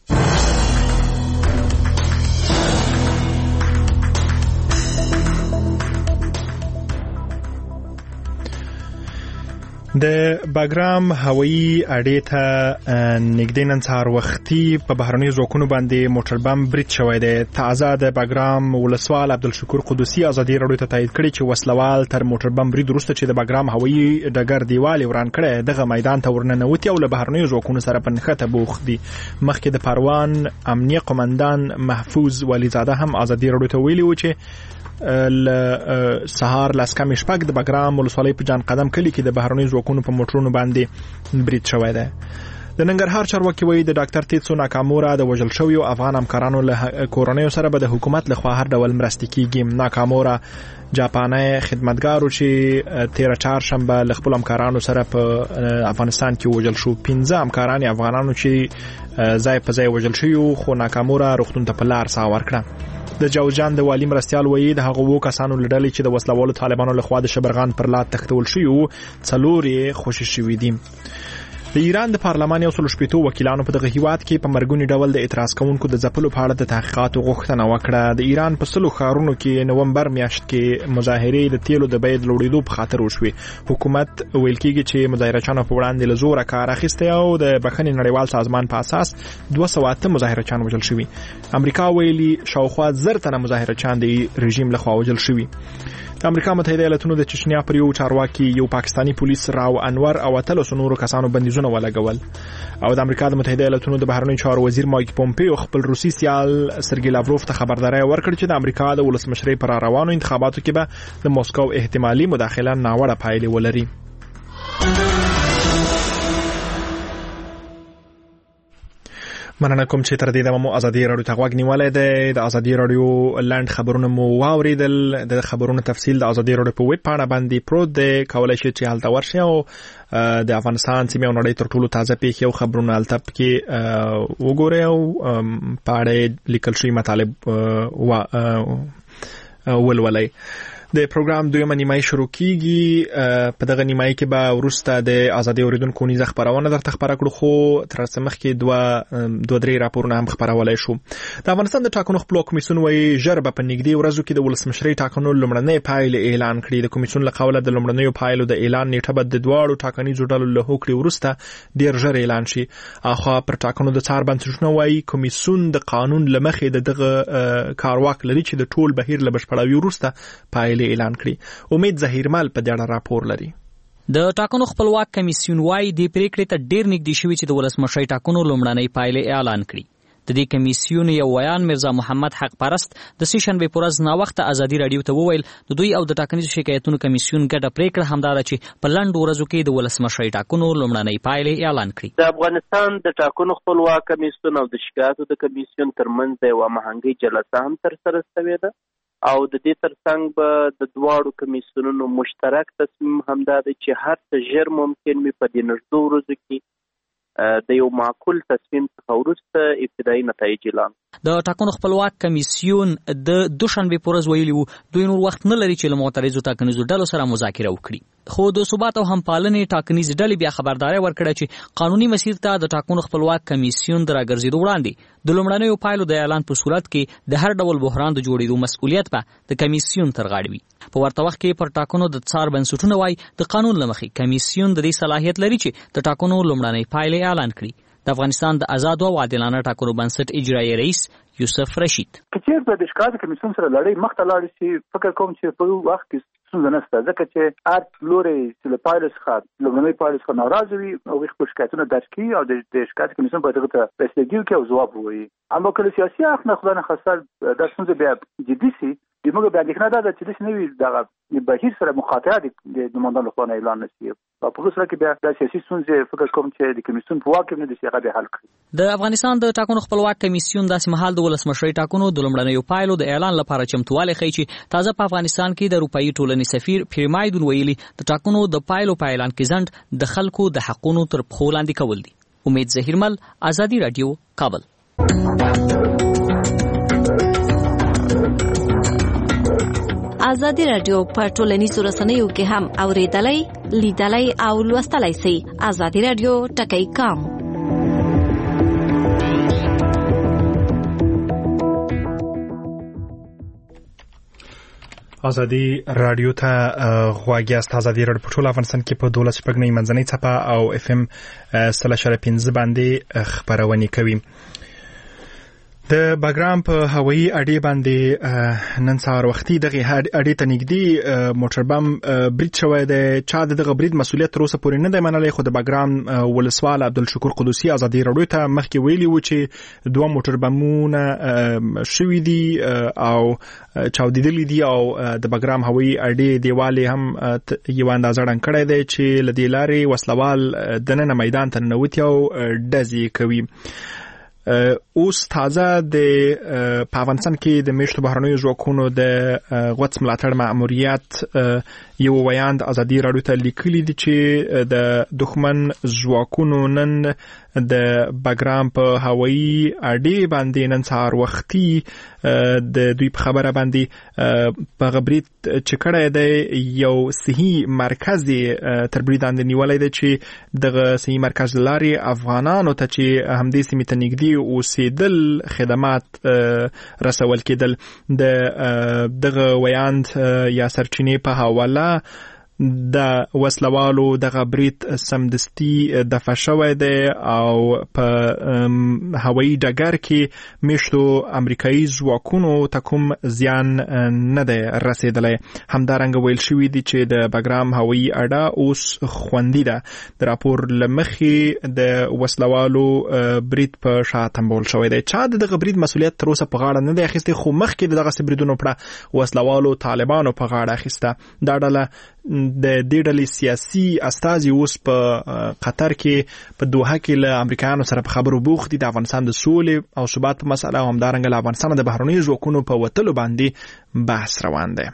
د باګرام هوایي اډې ته نږدې نن سهار وختي په بهرنیو ځواکونو باندې موټر بم برید شوی دی. تازه د باګرام ولسوال عبدالشکور قدوسي ازادي راډیو ته تایید کړی چې وسلوال تر موټر بم برید وروسته چې د باګرام هوایي ډګر دیوال وران کړی دغه میدان ته ورننوتي او له بهرنیو ځواکونو سره په نښته بوخت دي. مخکې د پروان امنیه قومندان محفوظ ولیزاده هم ازادي راډیو ته ویلي و چې ل سهار لاسکم شپږ د باګرام ولسوالۍ په جان قدم کلی کې د بهرنیو ځواکونو په موټرونو باندې برید شوی دی. د ننګرهار چارواکي وایي د ډاکټر تیتسو ناکامورا د وژل شویو افغان همکارانو له کورنیو سره به د حکومت لخوا هر ډول مرستې کیږي. ناکامورا جاپاني خدمتګارو چې تیره چهارشنبه له خپل همکارانو سره په افغانستان کې وژل شو. پنځه همکاران افغانانو چې ځای په ځای وژل شوي خو ناکامورا روغتون ته په لار ساه ورکړه. د جوزجان د والی مرستيال وایي د هغو وو کسانو لړلې چې د وسلوالو طالبانو لخوا د شبرغان پر لار تختول شوی وو څلور یې خوشي شوي دي. د ایران د پارلمان یو سل شپږ وکیلانو په دغه هیواد کې په مرګونی ډول د اعتراض کوونکو د ځپلو په اړه د تحقیقاتو غوښتنه وکړه. د ایران په سلو ښارونو کې نومبر میاشت کې مظاهرې د تیلو د بیې د لوړېدو په خاطر وشوې. حکومت ویل کېږي چې مظاهرچیانو په وړاندې له زوره کار اخیستی او د بخښنې نړیوال سازمان په اساس دوه سوه اته مظاهرچیان وژل شوي. امریکا ویلي شاوخوا زر تنه مظاهرچیان د رژیم لخوا وژل شوي. د امریکا متحده ایالاتونو د چچنیا پر یو چارواکي یو پاکستانی پولیس راو انور او اتلس نورو کسانو بندیزونه ولګول. او د امریکا د متحده ایالاتونو د بهرنیو چارو وزیر مایک پومپیو خپل روسي سیال سرګی لاوروف ته خبرداري ورکړه چې د امریکا د ولسمشرۍ پر روانو انتخاباتو کې به د موسکو احتمالي مداخله ناوړه پایلې ولري. مننه کوم چې تر دې دمه مو ازادي راډیو ته غوږ نیولای دی. د ازادي راډیو لاند خبرونه مو واوریدل. د خبرونو تفصیل د ازادي راډیو په ویب پاڼه باندې پروت دی. کولای شئ چې هلته ورشئ او د افغانستان سیمې او نړۍ تر ټولو تازه پیښې او خبرونه هلته کې وګورئ او په اړه لیکل شوي مطالب ولولئ. د پروګرام دویمه نیمایي شروع کیږي. په دغه نیمایي کې به وروسته د ازادي اوریدونکو نیزه خبرونه درته خبره کړو خو تر څه مخکې دوه دوه درې راپورونه هم خبرولای شو. د افغانستان د ټاکنو خپلواک کمیسیون وایي ژر به په نږدې ورځو کې د ولسمشرۍ ټاکنو لومړنۍ پایلې اعلان کړي. د کمیسیون له قوله د لومړنیو پایلو د اعلان نیټه به د دواړو ټاکنیزو ډلو له هوکړې وروسته ډېر ژر اعلان شي. اخوا پر ټاکنو د څار بنسټونه وایي کمیسیون د قانون له مخې د دغه کارواک لري چې د ټول بهیر له بشپړاوي وروسته پایلې اعلان کړي. امید ظهیرمل په دې اړه راپور لري. د ټاکنو خپلواک کمیسیون وايي د پریکړې ته ډیر نږدې شوی چې د ولسمشرۍ ټاکنو لومړنۍ پایلې اعلان کړي. د دې کمیسیون یو ویان مرزا محمد حق پرست د سې شنبې پر ورځ ناوخته ازادي راډیو ته وویل د دوی او د ټاکنیزو شکایتونو کمیسیون ګډه پریکړه همدا ده چې په لنډو ورځو کې د ولسمشرۍ ټاکنو لومړنۍ پایلې اعلان کړي. د افغانستان د ټاکنو خپلواک کمیسیون او د شکایتو د کمیسیون ترمنځ یو مهنګي جلسه هم ترسره شوې ده او د دې ترڅنګ به د دواړو کمیسیونونو مشترک تصمیم همدا دی چې هر څه ژر ممکن وي په دې نږدې ورځو کې د یو معقول تصمیم څخه وروسته ابتدایي نتایج اعلان. د ټاکنو خپلواک کمیسیون د دوشنبې پر ورځ ویلي وو دوی نور وخت نه لري چې له معترضو ټاکنیزو ډلو سره مذاکره وکړي. خو د ثبات او همپالنې ټاکنیز ډلې بیا خبرداري ورکړه چې قانوني مسیر ته د ټاکنو خپلواک کمیسیون د راګرځېدو وړاندې د لومړنیو پایلو د اعلان په صورت کې د هر ډول بحران د جوړېدو مسؤلیت به د کمیسیون تر غاړې وي. په ورته وخت کې پر ټاکنو د څار بنسټونه وایي د قانون له مخې کمیسیون د دې صلاحیت لري چې د ټاکنو لومړنۍ پایلې اعلان کړي. د افغانستان د آزاد او عادلانه ټاکنو بنسټ اجرایي رئیس یوسف رشید کچیر په د شکایت کمیسیون سره لړۍ مخته لاړ شي فکر کوم چې په وخت کې څه نه ستاسو ځکه چې ارت لوري چې له پایلې څخه لومړنۍ پایلې څخه ناراض وي او خپل شکایتونه درج کړي او د شکایت کمیسیون په دغه ته رسیدګي کوي او ځواب وایي. اما کله سیاسي اخ نه خدانه خاصه د څنګه بیا جدي سي موږ به اندېښنه ده چې داسې نه وي دغه بهیر سره مقاطعه د نمایندانو لخوا نه اعلان نه شي او په سره کې بیا د سیاسي ستونزې فکر کوم چې د کمیسیون په واک کې نه دي چې هغه به حل کړي. د افغانستان د ټاکنو خپلواک کمیسیون داسې مهال د ولسمشرۍ ټاکنو د لومړنیو پایلو د اعلان لپاره چمتووالی ښیي چې تازه په افغانستان کې د اروپایي ټولنې سفیر پیرمایدون ویلي د ټاکنو د پایلو په اعلان کې ځنډ د خلکو د حقونو تر پښو لاندې کول دي. امید ظهیرمل، آزادي رادیو، کابل. آزادي رادیو په ټولنیزو رسنیو کې هم اوریدلای، لیدلای او لوستلای شئ. آزادي رادیو ټکی کام. آزادي رادیو ته غواړي است. آزادي رادیو په ټول افغانستان کې په دولس شپږ نه منځنۍ څپه او اف ام سل شره پنځه باندې خبرونه کوي. د باګرام په هوایي اډې باندې نن سهار وختي دغه اډې ته نږدې موټر بم برید شوی دی. چا دغه برید مسؤلیت تر اوسه پورې نه دی منلی، خو د باګرام ولسوال عبدالشکور قدوسي آزادي رادیو ته مخکې ویلي و چې دوه موټر بمونه شوي دي او چاودېدلي دي او د باګرام هوایي اډې دیوال هم یو اندازه ړنګ کړی دی چې له دې لارې وسلوال دننه میدان ته ننوتي او ډزې کوي. اوس تازه د افغانستان کې د میشتو بهرنیو ځواکونو د غوڅ ملاتړ مأموریت یو ویاند آزادي رادیو ته لیکلي دي چې د دښمن ځواکونو نن د باګرام په هوایي اډې باندې نن سهار وختي د دوی په خبره باندې په غبرید چې کړی دی یو صحي مرکز تر برید لاندې نیولی دی چې دغه صحي مرکز لارې افغانانو ته چې همدې سیمې ته نږدې اوسېدل خدمات رسول کېدل. د دغه ویاند یا سرچینې په حواله د وسلوالو دغه برید سمدستي دفع شوی دی او په هوایي ډګر کې میشتو امریکایي ځواکونو ته کوم زیان نه دی رسېدلی. همدارنګه ویل شوي دي چې د باګرام هوایي اډه اوس خوندي ده. د راپور له مخې د وسلوالو برید په شا تنبول شوی دی. چا د دغه برید مسؤلیت تر اوسه په غاړه نه دی اخیستی، خو مخکې د دغسې بریدونو پړه وسلوالو طالبانو په غاړه اخیسته. دا ډله د دې ډلې سیاسي استازي اوس په قطر کې په دوحه کې له امریکایانو سره په خبرو بوخت دي د افغانستان د سولې او ثبات په مسله او همدارنګه له افغانستان د بهرنیو ځواکونو په وتلو باندې بحث روان دی.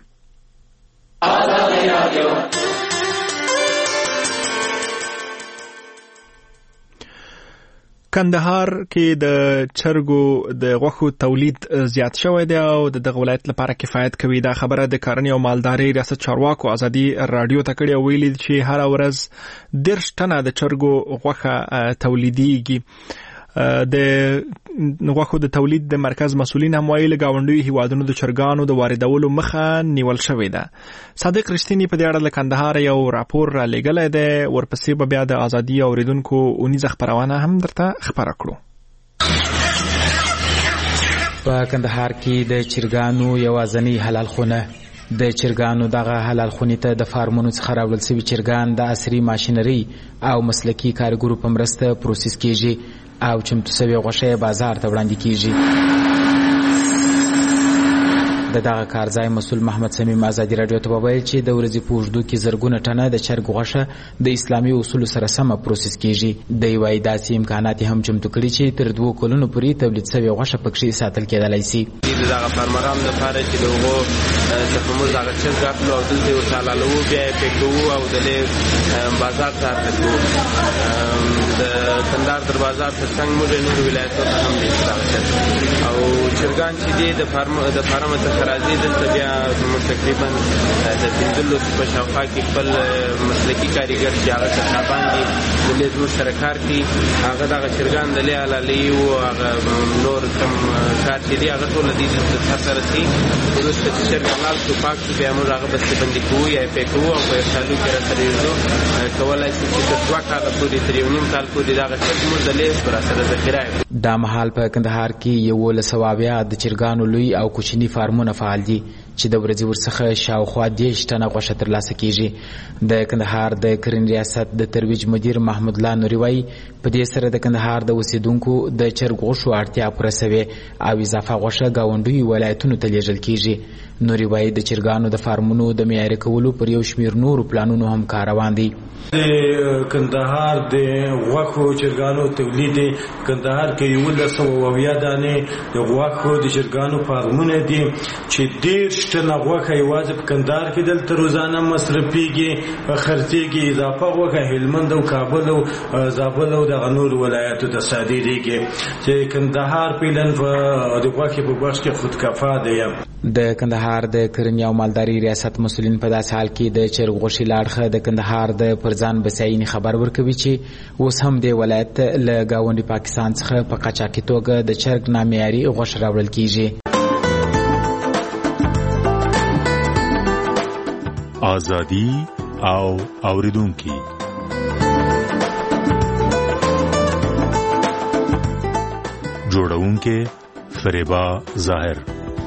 کندهار کې د چرګو د غوښو تولید زیات شوی دی او د دغه ولایت لپاره کفایت کوي. دا خبره د کرنې او مالدارۍ ریاست چارواکو آزادي رادیو ته کړې او ویلي چې هر ورځ دېرش ټنه د چرګو غوښه تولیدېږي. د غوښو د تولید د مرکز مسؤلین هم وایي له ګاونډیو هیوادونو د چرګانو د واردولو مخه نیول شوې ده. صادق رښتینی په دې اړه له کندهار یو راپور را لېږلی دی. ورپسې به بیا د ازادي اوریدونکو اونیزه خپرونه هم درته خپره کړو. په کندهار کې د چرګانو یوازینی حلال خونه د چرګانو دغه حلال خونې ته د فارمونو څخه راوړل شوي چرګان د عصري ماشینري او مسلکي کارګرو په مرسته پروسس کیږي او چمتو شوی غوښه بازار ته وړاندې کیږي. د دغه کارځای مسؤل محمد سمیم آزادي رادیو ته وویل چې د ورځې په اوږدو کې زرګونه ټنه د چرګ غوښه د اسلامي اصولو سره سمه پروسس کیږي. د وایي داسې امکانات هم چمتو کړي چې تر دوه کلونو پورې تولید شوی غوښه پکې ساتل کېدلی شي. د دغه فارمرانو لپاره چې د هغو څخه موږ دغه چرګ اخلو او دلته یې ورته حلالوو، بیا یې پېک کوو او دلې بازار ته ارته کوو. د کندهار تر بازار تر څنګ موږ نورو ولایتونو ته هم دی او چرګان چې دی د فارمه څخه راځي دلته بیا زموږ تقریبا د پنځلسو په شاوخوا کې خپل مسلکي کارګر چې هغه کسابان دي دلې زموږ سره کار کوي. هغه دغه چرګان دلې حلالوي او هغه نور کوم کار چې دی هغه ټول د دې سره رسي. وروسته چې چرګ حلال شو پاک شو بیا موږ هغه بسته‌بندي کوو یا یې پېک کوو او په یو سالو کې راسره یوځو کولی شو چې تر دوه کاله پورې تر یو نیم کال پورې دغه چرګ موږ دلې راسره ذخیره کړو. دا مهال په کندهار کې یولس سوه اویا د چرګانو لوی او کوچني فارمونه فارمونه فعال دي چې د ورځې ورڅخه شاوخوا دېرش ټنه غوښه ترلاسه کیږي. د کندهار د کرنې ریاست د ترویج مدیر محمود الله نوري وایي په دې سره د کندهار د اوسیدونکو د چرګ غوښو اړتیا پوره سوې او اضافه غوښه ګاونډیو ولایتونو ته لیږل کیږي. نوري وایي د چرګانو د فارمونو د معیاري کولو پر یو شمیر نورو پلانونو هم کار روان دي. د کندهار د غوښو چرګانو تولید کندهار کې یولس سوه اویا دانې د غوښو د چرګانو فارمونه دي چې دېرش ټنه غوښه یوازې په کندهار کې دلته روزانه مصرفېږي خرڅېږي. اضافه غوښه هلمند او کابل او زابل او دغه نورو ولایاتو ته صادرېږي چې کندهار فعلاً د غوښې په بخش کې خودکفا دی. د کندهار د کرنې او مالداري ریاست مسؤلین په داسې حال کې د چرګ غوښې له اړخه د کندهار د پرځان بسیاینې خبر ورکوي چې اوس هم د ولایت له ګاونډي پاکستان څخه په قاچاقي توګه د چرګ نامعیاري غوښه راوړل کیږي. ازادي او اوریدونکي جوړونکي فریبا ظاهر.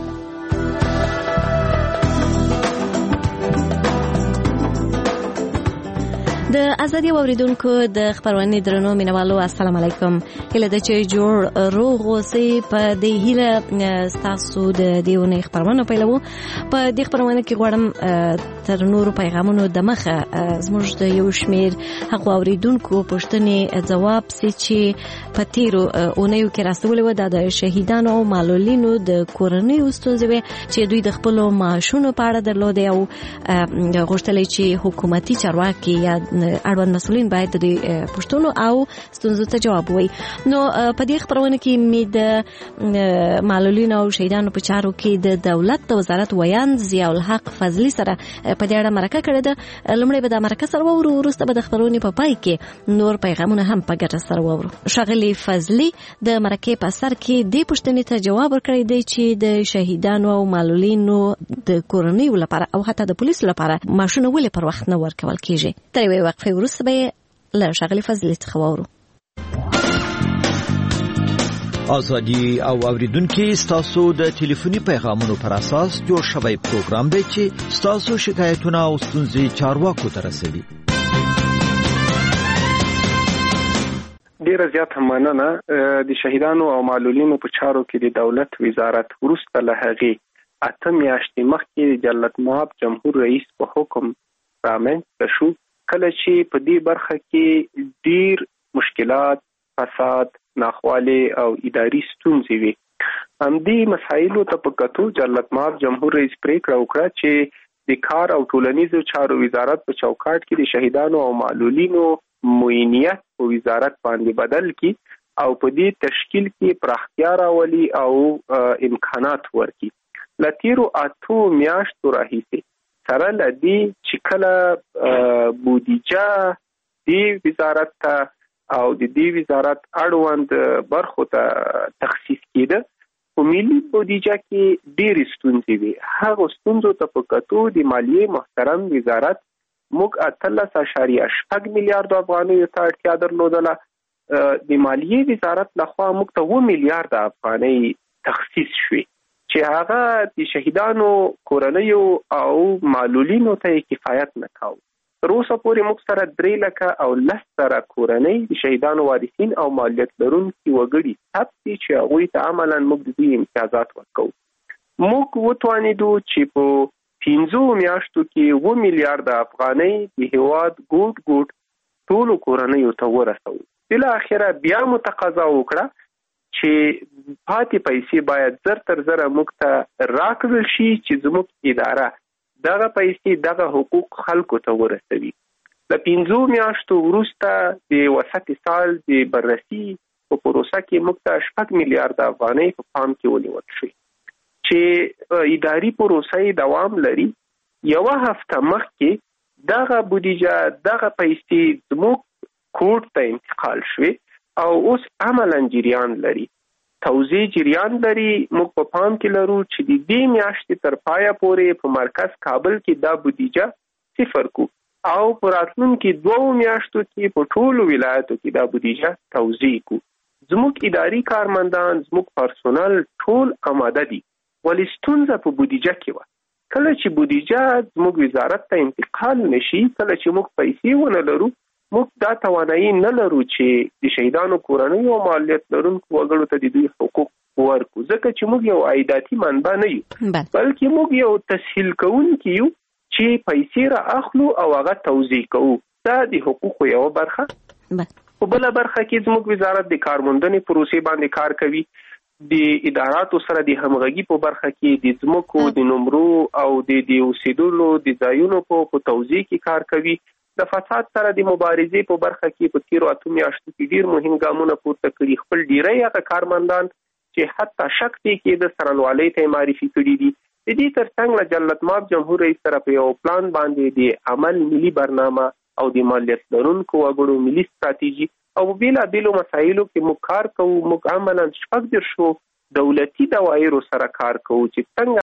د ازادي اوریدونکو د خبرونې درنو مینوالو السلام علیکم. هله د چې جوړ روغ اوسئ. په دې هیله ستاسو د دیونه خبرونه پیلوو. په دې خبرونه کې غواړم تر نورو پیغامونو د مخه زموږ د یو شمیر هغه اوریدونکو پوښتنې ځواب سي چې په تیرو اونیو کې راستولې و د شهیدانو او معلولینو د کورنۍ ستونزې چې دوی د خپل معاشونو په اړه درلودې او غوښتل چې حکومتي چارواکي یا اړوند مسؤلین باید د پښتون او ستونزو ته جواب وایي. نو په دې خبرونه کې می د معلولین او شهیدانو په چارو کې د دولت د وزارت ویان ضیاء الحق فضلی سره په دې اړه مرکه کړې ده. لومړی به د مرکه سره وورو، وروسته به د خبرونې په پای کې نور پیغامونه هم په ګډه سره وورو. ښاغلي فضلی د مرکې په سر کې دې پوښتنې ته جواب ورکړی دی چې د شهیدانو او معلولینو د کورنیو لپاره او حتی د پولیسو لپاره معاشونه ولې پر وخت نه ورکول کیږي. تر یوې وقفې وروسته به له ښاغلي فضلي څخه واورو. ازادي او اوریدونکو ستاسو د ټلیفوني پیغامونو پر اساس جوړ شوی پروګرام دی چې ستاسو شکایتونه او ستونزې چارواکو ته رسوي. ډیره زیاته مننه. د شهیدانو او معلولینو په چارو کې د دولت وزارت وروسته له هغې اته میاشتې مخکې جلالت مآب جمهور رئیس په حکم رامنځته شو، کله چې په دې برخه کې ډیر مشکلات، فساد، ناخوالي او اداري ستونزې وي. همدې مسایلو ته په کتو جلالت مآب جمهور رئیس پریکړه وکړه چې د کار او ټولنیزو چارو وزارت په چوکاټ کې د شهیدانو او معلولینو معینیت په وزارت باندې بدل کی او په دې تشکیل کې پراختیا راولي او امکانات ورکړي. لتیرو اتو میاشتو راهیسې سره لدی چې کله بودیجه دی وزارت ته او د دې وزارت اړوند برخو ته تخصیص کېده، په ملي بودیجه کې ډېرې ستونزې وي. هغه ستونزو ته په کتو د مالیې محترم وزارت موږ اتلس اعشاریه شپږ میلیارډ افغانیو ته اړتیا درلودله. د مالیې وزارت لخوا موږ ته اووه میلیارډ افغانۍ تخصیص شوې چې هغه د شهیدانو کورنیو او معلولینو ته کفایت نه کاوه. تر اوسه پورې موږ سره درې لکه او لس زره کورنۍ د شهیدانو وارثین او مالیت لرونکي وګړي ثبت دي چې هغوی ته عملاً موږ د دوی امتیازات ورکوو. موږ وتوانېدو چې په پنځو میاشتو کې اووه میلیارډ افغانۍ د هېواد ګوټ ګوټ ټولو کورنیو ته ورسوو. بالاخره بیا مو تقاضا وکړه چې پاتې پیسې باید زر تر زره موږ ته راکړل شي چې زموږ اداره دغه پیسې دغه حقوق خلکو ته ورسوي. د پنځو میاشتو وروسته د وسط سال د بررسي په پروسه کې موږ ته شپږ میلیارډ افغانۍ په پام کې ونیول شوې چې اداري پروسه دوام لري. یوه هفته مخکې دغه بودیجه دغه پیسې زموږ کوټ ته انتقال شوې او اوس عملاً جریان لري، توزیع جریان لري. موږ په پام کې لرو چې د دې میاشتې تر پایه پورې په مرکز کابل کې دا بودیجه صفر کو او په راتلونکي دوو میاشتو کې په ټولو ولایتو کې دا بودیجه توزیع کو. زموږ اداري کارمندان، زموږ پرسونل ټول آماده دي ولې ستونزه په بودیجه کې و. کله چې بودیجه زموږ وزارت ته انتقال نشي، کله چې موږ پیسې ونه لرو، موږ دا توانایي نه لرو چې د شهیدانو کورنۍ او مالیت لرونکو وګړو ته د دوی حقوق ورکو، ځکه چې موږ یو عایداتي منبع نه یو، بلکې موږ یو تسهیل کوونکی یو چې پیسې را اخلو او هغه توزیع کوو. دا د حقوقو یو برخه. په بله برخه کې زموږ وزارت د کارموندنې پروسې باندې کار کوي، د اداراتو سره د همغږي په برخه کې د ځمکو د نمرو او د د اوسېدلو د ځایونو په توزیع کې کار کوي. د فساد سره د مبارزې په برخه کې په تیرو اتو میاشتو کې ډیر مهم ګامونه پورته کړي. خپل ډیری هغه کارمندان چې حتی شک دی کې د سرنوالۍ ته معرفي کړي دي. د دې ترڅنګ له جلالت مآب جمهور رئیس سره په یو پلان باندې د عمل ملي برنامه او د مالیت لرونکو وګړو ملي ستراتیژي او بیلابیلو مسایلو کې موږ کار کوو. موږ عملاً شپږ دېرشو دولتي دواایرو سره کار کوو چې څنګه